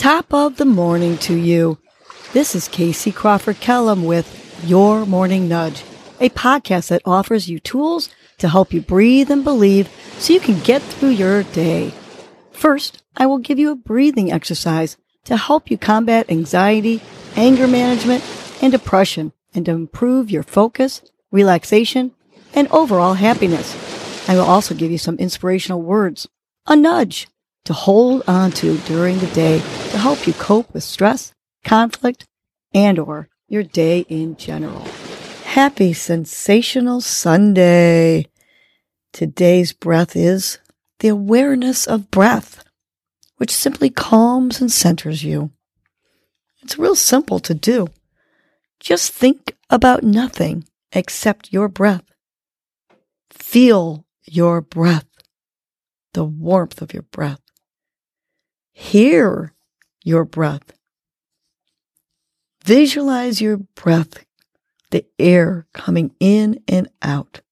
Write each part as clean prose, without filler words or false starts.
Top of the morning to you. This is Casey Crawford Kellum with Your Morning Nudge, a podcast that offers you tools to help you breathe and believe so you can get through your day. First, I will give you a breathing exercise to help you combat anxiety, anger management, and depression, and to improve your focus, relaxation, and overall happiness. I will also give you some inspirational words, a nudge to hold on to during the day to help you cope with stress, conflict, and or your day in general. Happy Sensational Sunday. Today's breath is the awareness of breath, which simply calms and centers you. It's real simple to do. Just think about nothing except your breath. Feel your breath, the warmth of your breath. Hear your breath. Visualize your breath, the air coming in and out.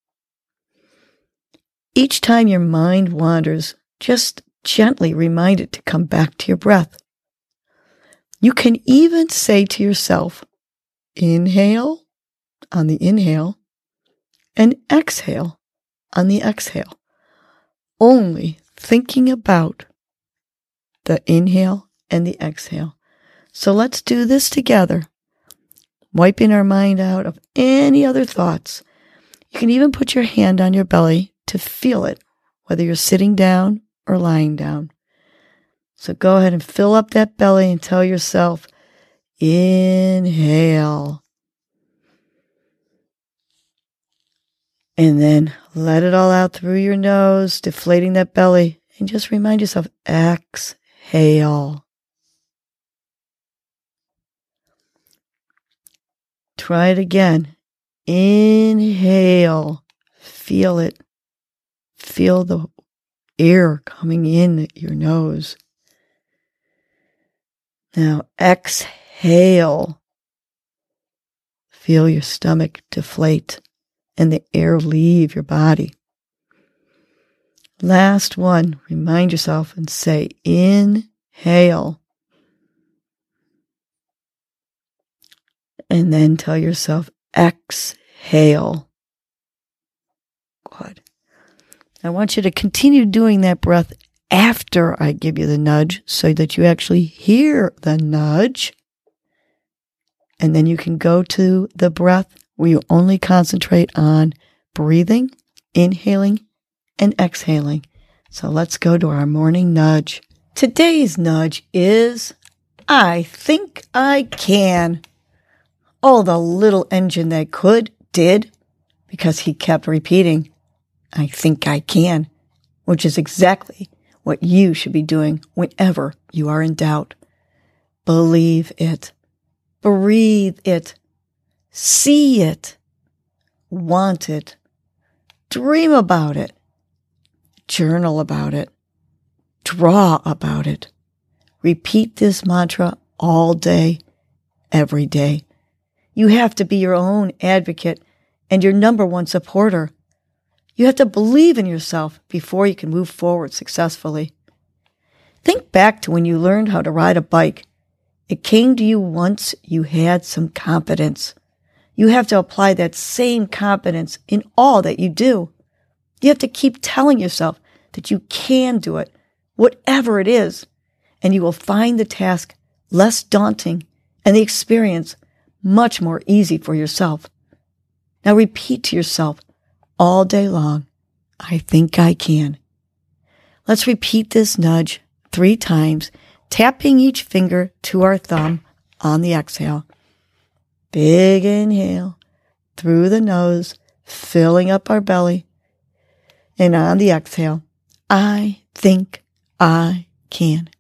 Each time your mind wanders, just gently remind it to come back to your breath. You can even say to yourself, inhale on the inhale and exhale on the exhale, only thinking about the inhale and the exhale. So let's do this together, wiping our mind out of any other thoughts. You can even put your hand on your belly to feel it, whether you're sitting down or lying down. So go ahead and fill up that belly and tell yourself, inhale. And then let it all out through your nose, deflating that belly. And just remind yourself, exhale. Try it again. Inhale. Feel it. Feel the air coming in your nose. Now exhale. Feel your stomach deflate and the air leave your body. Last one. Remind yourself and say, inhale. And then tell yourself, exhale. Good. I want you to continue doing that breath after I give you the nudge so that you actually hear the nudge. And then you can go to the breath where you only concentrate on breathing, inhaling, and exhaling. So let's go to our morning nudge. Today's nudge is, I think I can. Oh, the little engine that did, because he kept repeating, I think I can, which is exactly what you should be doing whenever you are in doubt. Believe it. Breathe it. See it. Want it. Dream about it. Journal about it. Draw about it. Repeat this mantra all day, every day. You have to be your own advocate and your number one supporter. You have to believe in yourself before you can move forward successfully. Think back to when you learned how to ride a bike. It came to you once you had some confidence. You have to apply that same confidence in all that you do. You have to keep telling yourself that you can do it, whatever it is, and you will find the task less daunting and the experience much more easy for yourself. Now repeat to yourself all day long, I think I can. Let's repeat this nudge 3 times, tapping each finger to our thumb on the exhale. Big inhale through the nose, filling up our belly. And on the exhale, I think I can.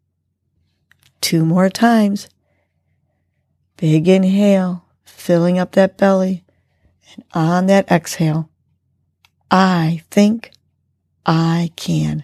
2 more times. Big inhale, filling up that belly. And on that exhale, I think I can.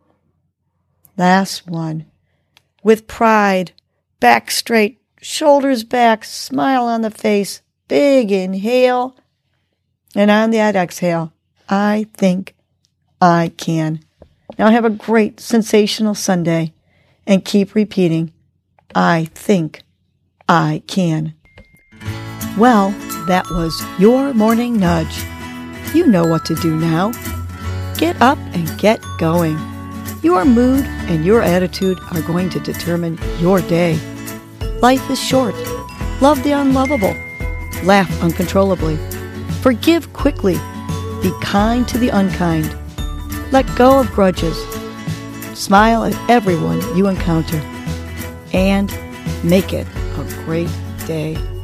Last one. With pride, back straight, shoulders back, smile on the face. Big inhale. And on that exhale, I think I can. Now have a great, sensational Sunday and keep repeating, I think I can. Well, that was your morning nudge. You know what to do now. Get up and get going. Your mood and your attitude are going to determine your day. Life is short. Love the unlovable. Laugh uncontrollably. Forgive quickly. Be kind to the unkind. Let go of grudges. Smile at everyone you encounter. And make it a great day.